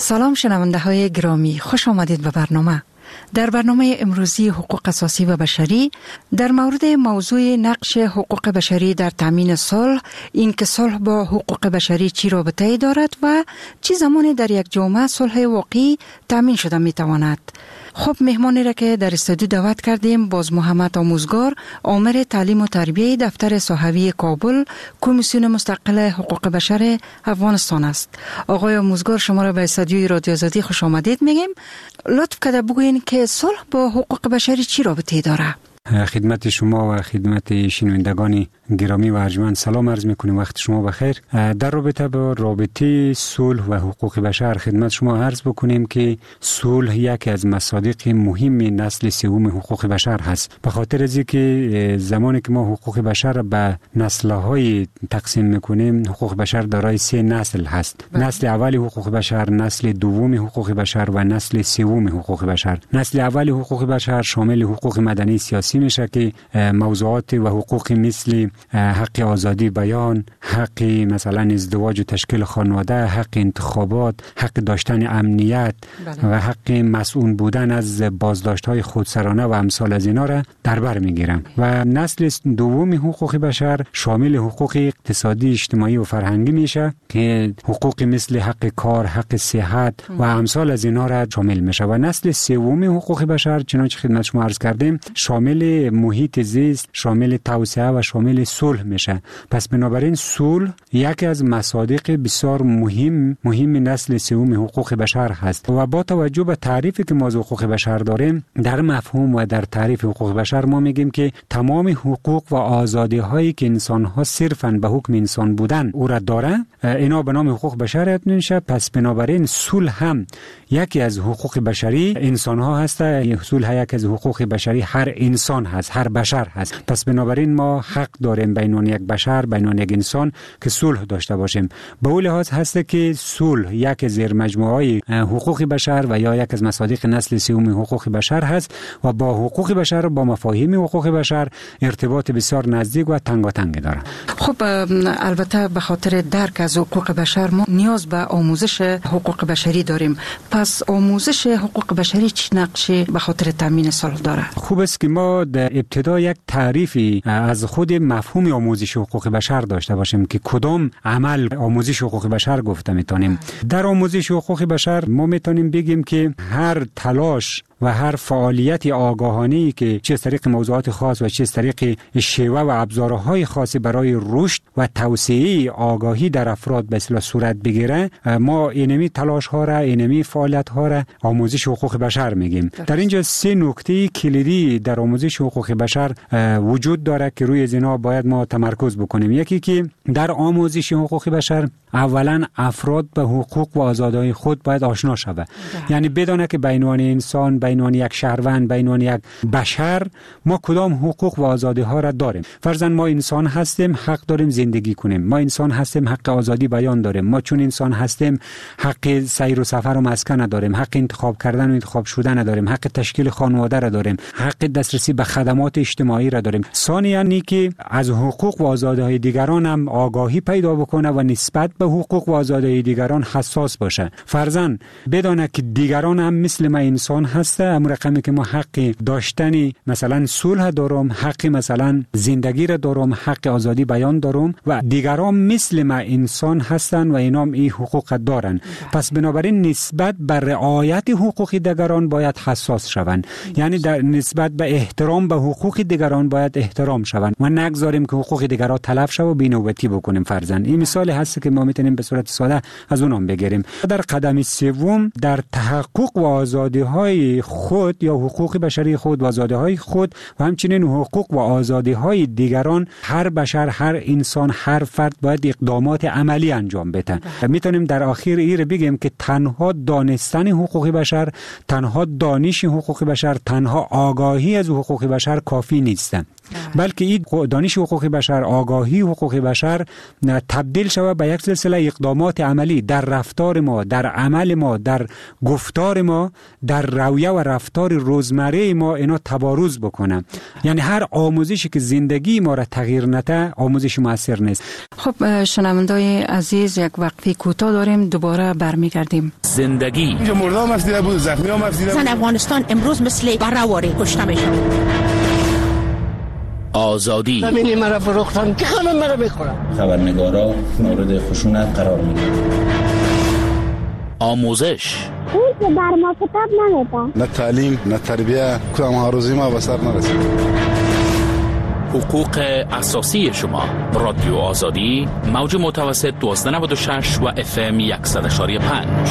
سلام شنونده های گرامی، خوش آمدید به برنامه. در برنامه امروزی حقوق اساسی و بشری در مورد موضوع نقش حقوق بشری در تامین صلح، این که صلح با حقوق بشری چی رابطه‌ای دارد و چه زمانی در یک جامعه صلح واقعی تامین شده می تواند. خب مهمانی را که در استودیو دعوت کردیم باز محمد آموزگار، آمر تعلیم و تربیه دفتر صحوی کابل، کمیسیون مستقل حقوق بشر افغانستان است. آقای آموزگار، شما را به استودیوی رادیو آزادی خوش آمدید میگیم. لطف کرده بگوین که صلح با حقوق بشری چی رابطه داره؟ خدمت شما و خدمت شنوندگان گرامی و ارجمند سلام عرض میکنیم. وقت شما بخیر. در رابطه با رابطه صلح و حقوق بشر خدمت شما عرض بکنیم که صلح یکی از مصادیق مهم نسل سوم حقوق بشر هست. به خاطر از اینکه زمانی که ما حقوق بشر را به نسل‌های تقسیم میکنیم، حقوق بشر دارای 3 نسل هست. نسل اول حقوق بشر، نسل دوم حقوق بشر و نسل سوم حقوق بشر. نسل اول حقوق بشر شامل حقوق مدنی سیاسی میشه که موضوعات و حقوق مثل حق آزادی بیان، حق مثلا ازدواج و تشکیل خانواده، حق انتخابات، حق داشتن امنیت و حق مسئول بودن از بازداشت‌های خودسرانه و امثال از اینا را در بر میگیرم. و نسل دوم حقوق بشر شامل حقوق اقتصادی، اجتماعی و فرهنگی میشه که حقوق مثل حق کار، حق صحت و امثال از اینا را شامل میشه. و نسل سوم حقوق بشر چنانچه خدمت شما عرض کردیم شامل محیط زیست، شامل توسعه و شامل صلح میشه. پس بنابراین صلح یکی از مصادیق بسیار مهم نسل سوم حقوق بشر هست. و با توجه به تعریفی که ما از حقوق بشر داریم، در مفهوم و در تعریف حقوق بشر ما میگیم که تمام حقوق و آزادی هایی که انسان ها صرفاً به حکم انسان بودن او را داره، اینا به نام حقوق بشر یاد میشه. پس بنابراین صلح هم یکی از حقوق بشری انسان ها هست. صلح یکی از حقوق بشری هر انسان هست، هر بشر هست. پس بنابراین ما حق داریم بین یک بشر، بین یک انسان که صلح داشته باشیم. به اون لحاظ هست که صلح یک زیر مجموعه حقوق بشر و یا یک از مصادیق نسل سوم حقوق بشر هست و با حقوق بشر، با مفاهیم حقوق بشر ارتباط بسیار نزدیک و تنگاتنگ داره. خب البته به خاطر درک از حقوق بشر ما نیاز به آموزش حقوق بشری داریم. پس آموزش حقوق بشری چه نقشی به خاطر تامین صلح داره؟ خوب است که ما در ابتدا یک تعریفی از خود مفهوم آموزش حقوق بشر داشته باشیم که کدام عمل آموزش حقوق بشر گفته میتونیم. در آموزش حقوق بشر ما میتونیم بگیم که هر تلاش و هر فعالیت آگاهانه‌ای که چه از طریق موضوعات خاص و چه از طریق شیوه و ابزارهای خاصی برای رشد و توسعه آگاهی در افراد به اصطلاح صورت بگیره، ما اینمی تلاش ها را، اینمی فعالیت ها را آموزش حقوق بشر میگیم. در اینجا 3 نکته کلیدی در آموزش حقوق بشر وجود داره که روی اینا باید ما تمرکز بکنیم. یکی که در آموزش حقوق بشر اولا افراد به حقوق و آزادی‌های خود باید آشنا شود. یعنی بدونه که بین انسان، بین یک شهروند، بین یک بشر ما کدام حقوق و آزادی ها را داریم. فرضاً ما انسان هستیم، حق داریم زندگی کنیم. ما انسان هستیم، حق آزادی بیان داریم. ما چون انسان هستیم حق سیر و سفر و مسکن داریم، حق انتخاب کردن و انتخاب شدن داریم، حق تشکیل خانواده را داریم، حق دسترسی به خدمات اجتماعی را داریم. ثانیاً اینکه از حقوق و آزادی های دیگران هم آگاهی پیدا بکنه و نسبت به حقوق و آزادی دیگران حساس باشه. فرضاً بدونه که دیگران هم مثل ما انسان هست، امر رقمی که ما حق داشتن مثلا صلح دارم، حق مثلا زندگی را دارم، حق آزادی بیان دارم و دیگران مثل ما انسان هستن و اینام این حقوق دارن. پس بنابراین نسبت به رعایت حقوق دیگران باید حساس شوند. یعنی در نسبت به احترام به حقوق دیگران باید احترام شوند و نگذاریم که حقوق دیگران تلف شه و بی‌نوبتی بکنیم. فرضاً این مثال هست که ما میتونیم به صورت ساده از اونام بگیریم. در قدم سوم در تحقق و آزادی‌های خود یا حقوق بشری خود و آزادی‌های خود و همچنین حقوق و آزادی‌های دیگران، هر بشر، هر انسان، هر فرد باید اقدامات عملی انجام بده. میتونیم در آخر این بگیم که تنها دانستن حقوق بشر، تنها دانش حقوق بشر، تنها آگاهی از حقوق بشر کافی نیست، بلکه این دانش حقوق بشر، آگاهی حقوق بشر تبدیل شود به یک سلسله اقدامات عملی در رفتار ما، در عمل ما، در گفتار ما، در رویه و رفتار روزمره ما اینا تبارز بکنه. یعنی هر آموزشی که زندگی ما را تغییر نده آموزش مؤثر نیست. خب شنوندای عزیز، یک وقفه کوتاه داریم، دوباره برمیگردیم. زندگی اینجا مردم هم دیده بود، زخمی هم دیده بود. افغانستان امروز مثل برهواری کشته میشه. آزادی ببینی مرا فروختن که همه مرا بخورن. خبرنگارا مورد خشونت قرار میگیرن. آموزش اون که در ما کتاب نمیده، نه تعلیم نه تربیه، کدام آرزوی ما به سر نرسید. حقوق اساسی شما. رادیو آزادی، موج متوسط 1296 و FM 100.5.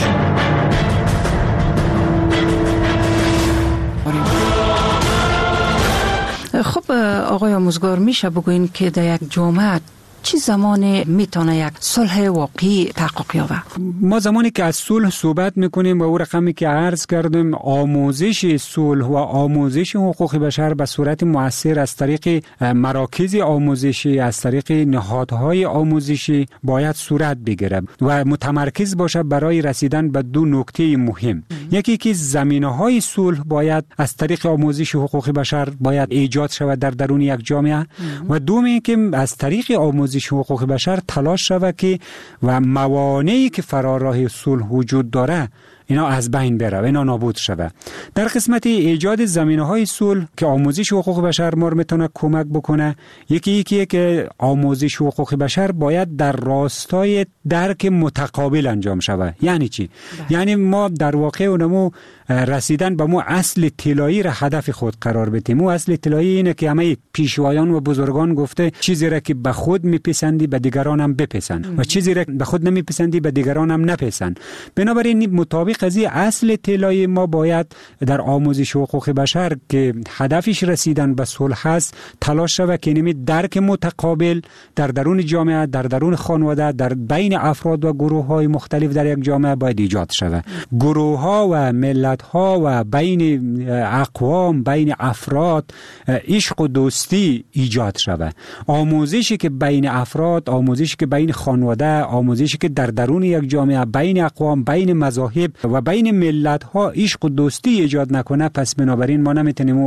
خب آقای آموزگار، میشه بگوین که در یک جامعه چی زمان میتونه یک صلح واقعی تحقق یابه؟ ما زمانی که از صلح صحبت میکنیم و او رقمی که عرض کردیم، آموزش صلح و آموزش حقوق بشر به صورت مؤثر از طریق مراکز آموزشی، از طریق نهادهای آموزشی باید صورت بگیره و متمرکز باشه برای رسیدن به دو نکته مهم. یکی که زمینه‌های صلح باید از طریق آموزش حقوق بشر باید ایجاد شود در درون یک جامعه و دومی که از طریق آموزش حقوق بشر تلاش شود که و موانعی که فرار راه صلح وجود داره اینا از بین بره و اینا نابود شود. در قسمت ایجاد زمینه‌های صلح که آموزش حقوق بشر ما میتونه کمک بکنه، یکی که آموزش حقوق بشر باید در راستای درک متقابل انجام شود. یعنی چی؟ یعنی ما در واقع اونمو رسیدن به مو اصل طلایی را هدف خود قرار بدیم. مو اصل طلایی اینه که همه پیشوایان و بزرگان گفته چیزی را که به خود میپسندی به دیگران هم بپسند و چیزی را به خود نمیپسندی به دیگران هم نپسند. بنابراین مطابق از اصل طلایی ما باید در آموزش حقوق بشر که هدفش رسیدن به صلح است تلاش شود که نمی درک متقابل در درون جامعه، در درون خانواده، در بین افراد و گروه های مختلف در یک جامعه باید ایجاد شود. گروه ها و ملت ها و بین اقوام، بین افراد عشق و دوستی ایجاد شود. آموزشی که بین افراد، آموزشی که بین خانواده، آموزشی که در درون یک جامعه بین اقوام، بین مذاهب و بین ملت ها عشق و دوستی ایجاد نکنه، پس بنابراین ما نمیتونیم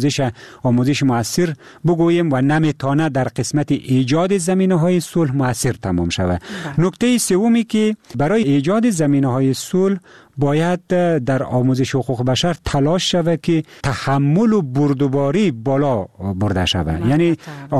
آموزش مؤثر بگوییم و نمیتونه در قسمت ایجاد زمینه‌های صلح مؤثر تمام شود. نکته سومی که برای ایجاد زمینه‌های صلح باید در آموزش حقوق بشر تلاش شود که تحمل و بردباری بالا برده شود. یعنی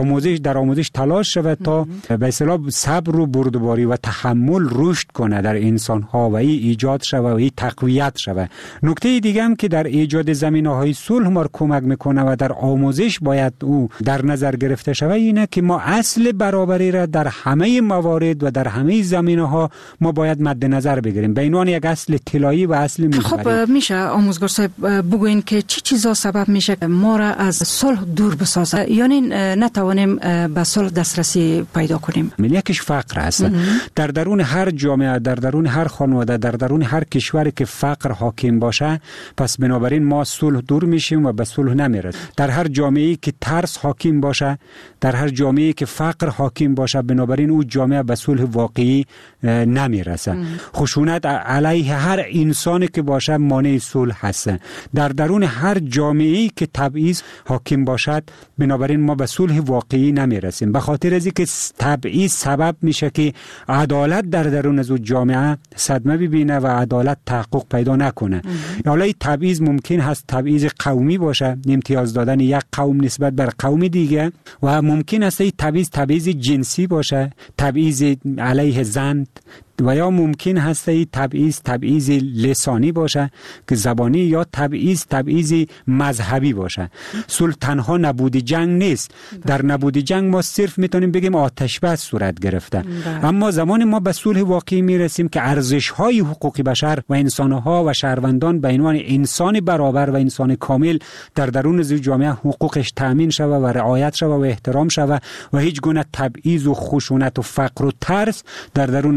در آموزش تلاش شود تا به اصطلاح صبر و بردباری و تحمل رشد کنه در انسان ها و این ایجاد شود و این تقویت شود. نکته دیگه هم که در ایجاد زمینه‌های صلح ما کمک میکنه و در آموزش باید او در نظر گرفته شود اینه که ما اصل برابری را در همه موارد و در همه زمینه‌ها ما باید مد نظر بگیریم به عنوان یک اصل طلایی و اصل محوری. خب میشه آموزگار صاحب بگوین که چی چیزا سبب میشه که ما را از صلح دور بسازه، یعنی نتوانیم به صلح دسترسی پیدا کنیم؟ یکیش فقر است. در درون هر جامعه، در درون هر خانواده، در درون هر کشوری که فقر حاکم باشه، پس بنابراین ما صلح دور میشیم و به صلح نمیرسیم. در هر جامعه‌ای که ترس حاکم باشه، در هر جامعه‌ای که فقر حاکم باشه، بنابراین اون جامعه به صلح واقعی نمیرسه. خشونت علیه هر انسانی که باشه مانع صلح هست. در درون هر جامعه‌ای که تبعیض حاکم باشد، بنابراین ما به صلح واقعی نمیرسیم. به خاطر از اینکه تبعیض سبب میشه که عدالت در درون از جامعه صدمه ببینه و عدالت تحقق پیدا نکنه. حالا این تبعیض ممکن هست تبعیض قومی باشه، امتیاز دادن یک قوم نسبت بر قوم دیگه، و ممکن است این تبعیض جنسی باشه، تبعیض علیه زن، و یا ممکن هست این تبعیض لسانی باشه که زبانی، یا تبعیض مذهبی باشه. صلح تنها نبود جنگ نیست. در نبود جنگ ما صرف میتونیم بگیم آتش بس صورت گرفته. اما زمان ما به صلح واقعی میرسیم که ارزش‌های حقوق بشر و انسان‌ها و شهروندان به عنوان انسان برابر و انسان کامل در درون جامعه حقوقش تامین شود و رعایت شود و احترام شود و هیچ گونه تبعیض و خشونت و فقر و ترس در درون جامعه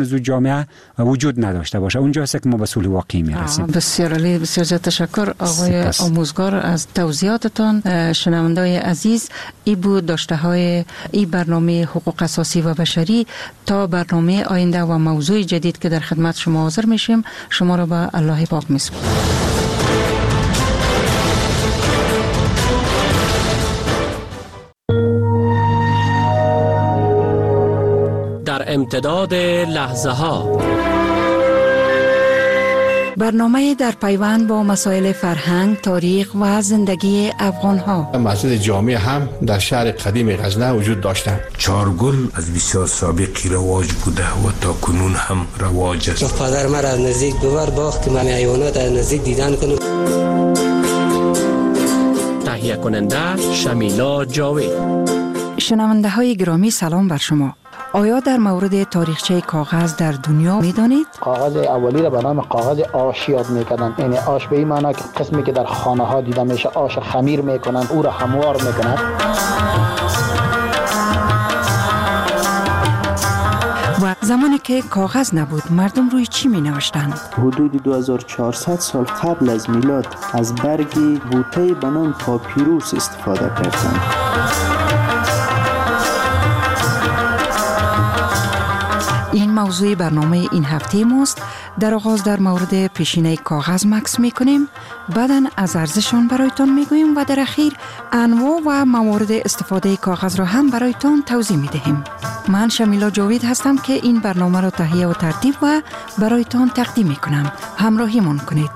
جامعه وجود نداشته باشه. اونجاست که ما به صلح واقعی میرسیم. بسیار عالی، بسیار زیاد تشکر آقای آموزگار از توضیحاتتان. شنوندای عزیز، این بود داشته های این برنامه حقوق اساسی و بشری. تا برنامه آینده و موضوع جدید که در خدمت شما حاضر میشیم، شما را به الله پاک میسپارم. در امتداد لحظه ها، برنامه در پیوند با مسائل فرهنگ، تاریخ و زندگی افغان ها. مسجد جامع هم در شهر قدیم غزنه وجود داشتند. چارگل از بسیار سابقی رواج بوده و تا کنون هم رواج است. پدر مرا از نزدیک ببر باخت که من حیوانات از نزدیک دیدن کنم. تهیه کننده شمیلا جاوید. شنونده های گرامی، سلام بر شما. آیا در مورد تاریخچه کاغذ در دنیا میدانید؟ کاغذ اولی را به نام کاغذ آش یاد میکنن. یعنی آش به این معنی که قسمی که در خانه ها دیده میشه، آش خمیر میکنن، او را هموار میکنن. و زمانی که کاغذ نبود، مردم روی چی می نوشتند؟ حدود 2400 سال قبل از میلاد از برگی بوته به نام پاپیروس استفاده کردند. این موضوع برنامه این هفته ماست. در آغاز در مورد پیشینه کاغذ مکس میکنیم، بعداً از ارزششان برایتان میگوییم و در اخیر انواع و موارد استفاده کاغذ را هم برایتان توضیح میدهیم. من شمیلا جاوید هستم که این برنامه را تهیه و ترتیب و برایتان تقدیم میکنم. همراهی من کنید.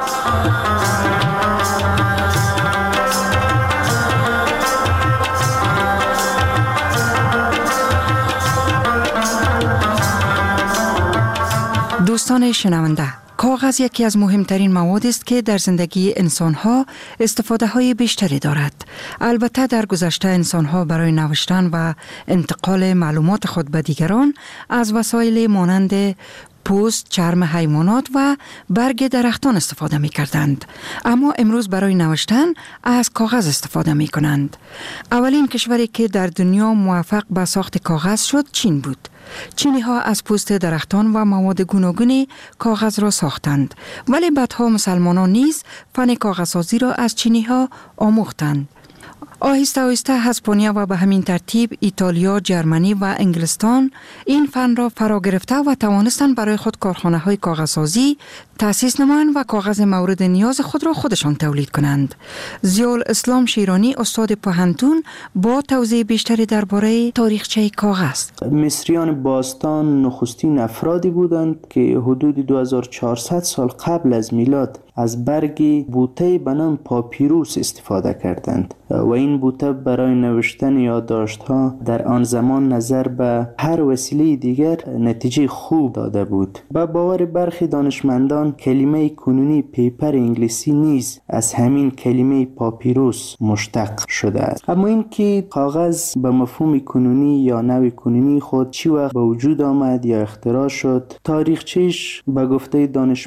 دوستان شنونده، کاغذ یکی از مهمترین مواد است که در زندگی انسان‌ها استفاده های بیشتری دارد. البته در گذشته انسان‌ها برای نوشتن و انتقال معلومات خود به دیگران از وسایل مانند پوست، چرم حیوانات و برگ درختان استفاده می کردند. اما امروز برای نوشتن از کاغذ استفاده می کنند. اولین کشوری که در دنیا موفق به ساخت کاغذ شد چین بود. چینی ها از پوست درختان و مواد گوناگونی کاغذ را ساختند، ولی بعدها مسلمانان نیز فن کاغذسازی را از چینی ها آموختند. آهسته آهسته اسپانیا و به همین ترتیب ایتالیا، جرمنی و انگلستان این فن را فرا گرفته و توانستند برای خود کارخانه های کاغذسازی تأسیس نمایند و کاغذ مورد نیاز خود را خودشان تولید کنند. ضیاءالاسلام شیرانی، استاد پوهنتون، با توضیح بیشتری درباره تاریخچه کاغذ. مصریان باستان نخستین افرادی بودند که حدود 2400 سال قبل از میلاد از برگی بوته به نام پاپیروس استفاده کردند و این بوته برای نوشتن یادداشت‌ها در آن زمان نظر به هر وسیله دیگر نتیجه خوب داده بود. به باور برخی دانشمندان کلمه کنونی پیپر انگلیسی نیز از همین کلمه پاپیروس مشتق شده است. اما این که کاغذ به مفهوم کنونی یا نوع کنونی خود چی وقت به وجود آمد یا اختراع شد، تاریخچه‌اش به گفته دانشمندان